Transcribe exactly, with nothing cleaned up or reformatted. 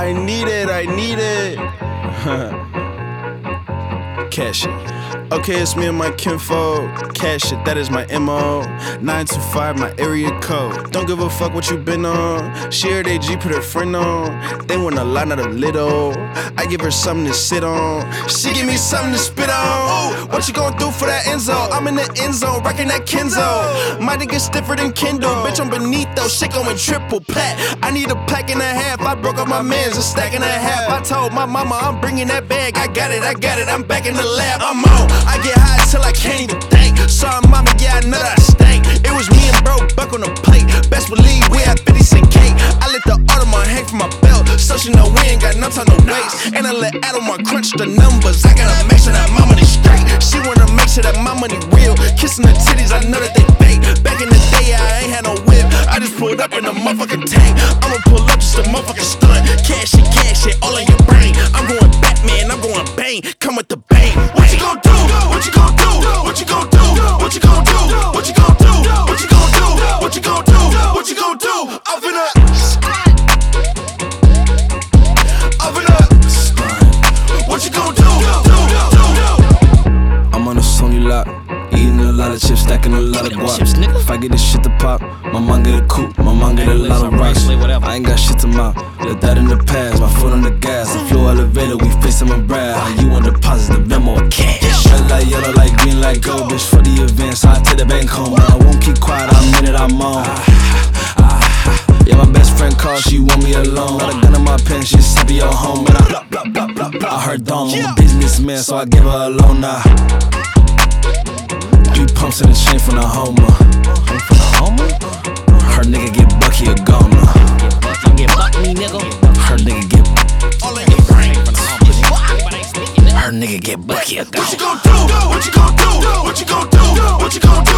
I need it, I need it. Cash it. Okay, it's me and my kinfolk. Cash it, that is my M O. nine two five, my area code. Don't give a fuck what you been on. She heard A G put her friend on. They want a lot, not a little. I give her something to sit on. She give me something to spit on. What you gon' do for that Enzo? I'm in the end zone, rockin' that Kenzo. Might get stiffer than Kendall. Bitch, I'm beneath though, shit going triple plat. I need a pack and a half. I broke up my mans, a stack and a half. I told my mama I'm bringing that bag. I got it, I got it, I'm back in the lab. I'm on. I get high till I can't even think. Sorry, mama, yeah, I know that I stink. It was me and bro, buck on the plate. Best believe we had fifty cent cake. I let the Audemars hang from my belt, so she know we ain't got no time to waste. And I let Audemars crunch the numbers. I gotta make sure that my money straight. She wanna make sure that my money real. Kissing the titties, I know that they fake. Back in the day, I ain't had no whip. I just pulled up in a motherfucking tank. I'ma pull up just a motherfucking stunt. Cash it, cash it, all in your brain. I'm going Batman, I'm going bang. Come with the bang. What you gon' do? What you gon' do? What you gon' do? What you gon' do? What you gon' do? What you gon' do? What you gon' do? What you gon' do? I'm finna I'm finna what you gon' do? I'm on a Sony lot, eating a lot of chips, stacking a lot of guap. If I get this shit to pop, my mom get a coupe, my mom get a lot of rocks. I ain't got shit to mouth, let that in the past. My foot on the gas, I flew elevator, we facing my brad. How you want deposit the Venmo or cash? Red light, yellow light, green light, gold. Bitch for the event, so I take the bank home. I won't keep quiet, I'm in it, I'm on. Yeah, my best friend called, she want me alone. Got a gun in my pen, she's happy at home. And I blah, blah, blah, blah, blah. I heard dumb, I'm a businessman, so I give her a loan now. Three pumps in the chain from the Homer. From the Homer? Her nigga get bucky or gone now. Get buck me, nigga. Her nigga get all in your brain. Her nigga get bucky or gone. What you gon' do? What you gon' do? What you gon' do? What you gon' do?